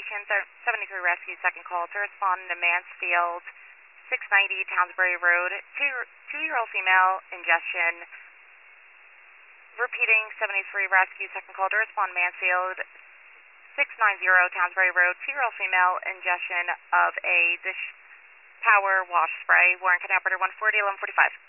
Station 73 Rescue, second call to respond to Mansfield, 690 Townsbury Road, two-year-old female, ingestion. Repeating, 73 Rescue, second call to respond Mansfield, 690 Townsbury Road, two-year-old female, ingestion of a dish power wash spray. Warren County Operator 140, 1145.